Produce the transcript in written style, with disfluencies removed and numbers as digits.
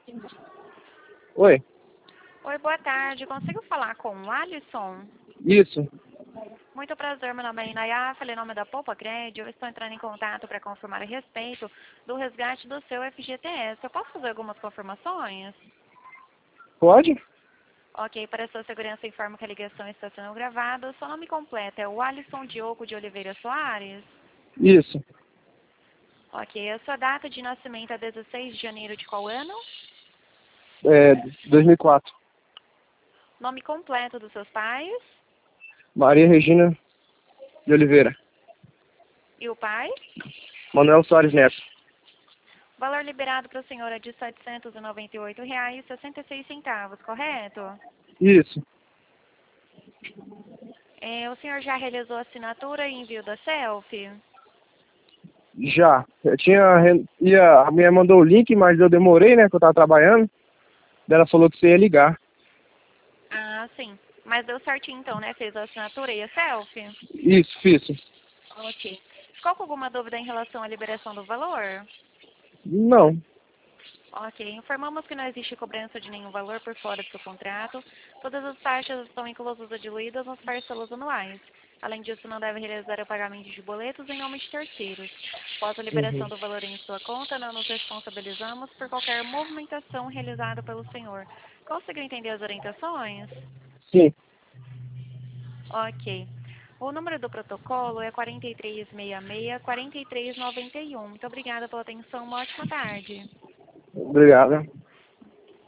Oi, Oi, boa tarde. Consigo falar com o Alisson? isso. Muito prazer, meu nome é Inayá, falei em nome da Poupa Crédito. Eu estou entrando em contato para confirmar a respeito do resgate do seu FGTS. Eu posso fazer algumas confirmações? Pode? Ok, para sua segurança, informo que a ligação está sendo gravada. O seu nome completo é o Alisson Diogo de Oliveira Soares? Isso. Ok, a sua data de nascimento é 16 de janeiro de qual ano? 2004. Nome completo dos seus pais? Maria Regina de Oliveira. E o pai? Manuel Soares Neto. O valor liberado para o senhor é de R$ 798,66, correto? Isso. O senhor já realizou a assinatura e envio da selfie? Já. Eu a minha mandou o link, mas eu demorei, né? Que eu tava trabalhando. Daí ela falou que você ia ligar. Ah, sim. Mas deu certinho então, né? Fez a assinatura e a selfie? Isso, fiz. Ok. Ficou com alguma dúvida em relação à liberação do valor? Não. Ok. Informamos que não existe cobrança de nenhum valor por fora do seu contrato. Todas as taxas estão inclusas ou diluídas nas parcelas anuais. Além disso, não deve realizar o pagamento de boletos em nome de terceiros. Após a liberação Uhum. do valor em sua conta, não nos responsabilizamos por qualquer movimentação realizada pelo senhor. Conseguiu entender as orientações? Sim. Ok. O número do protocolo é 4366-4391. Muito obrigada pela atenção. Uma ótima tarde. Obrigado.